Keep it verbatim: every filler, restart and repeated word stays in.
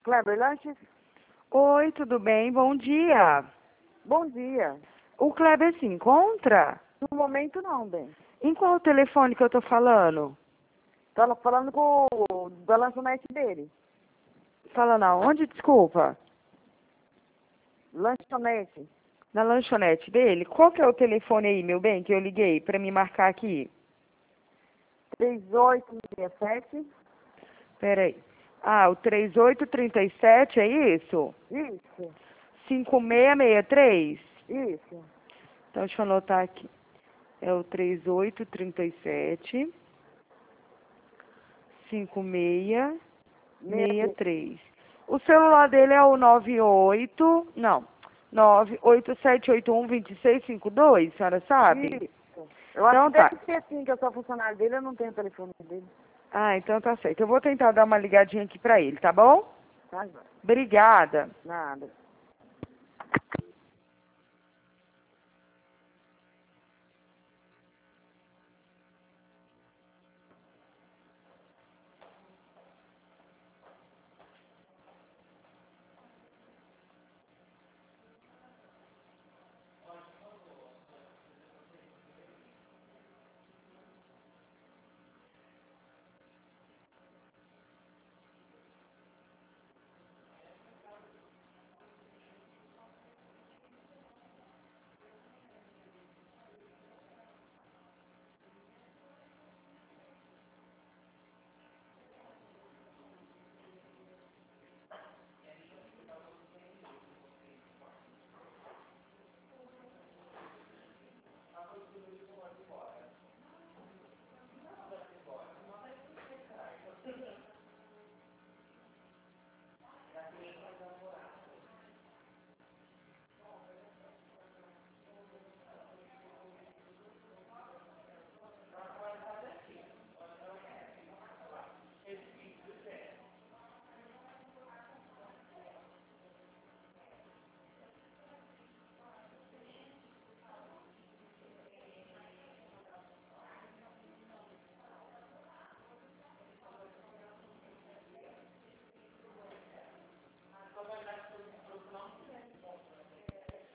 Kleber Lanches? Oi, tudo bem? Bom dia. Bom dia. O Kleber se encontra? No momento não, bem. Em qual telefone que eu tô falando? Tava falando com o da lanchonete dele. Falando aonde? Desculpa. Lanchonete. Na lanchonete dele? Qual que é o telefone aí, meu bem, que eu liguei pra me marcar aqui? três oito seis sete. Peraí. Ah, o três oito três sete, é isso? Isso. cinco seis seis três? Isso. Então, deixa eu anotar aqui. É o três oito três sete, cinco seis seis três. O celular dele é o nove oito, não, nove oito sete oito um dois seis cinco dois, a senhora sabe? Isso. Eu acho Então que tá. deve ser assim, que eu sou funcionário dele, eu não tenho o telefone dele. Ah, então tá certo. Eu vou tentar dar uma ligadinha aqui pra ele, tá bom? Tá, joia. Obrigada. Nada.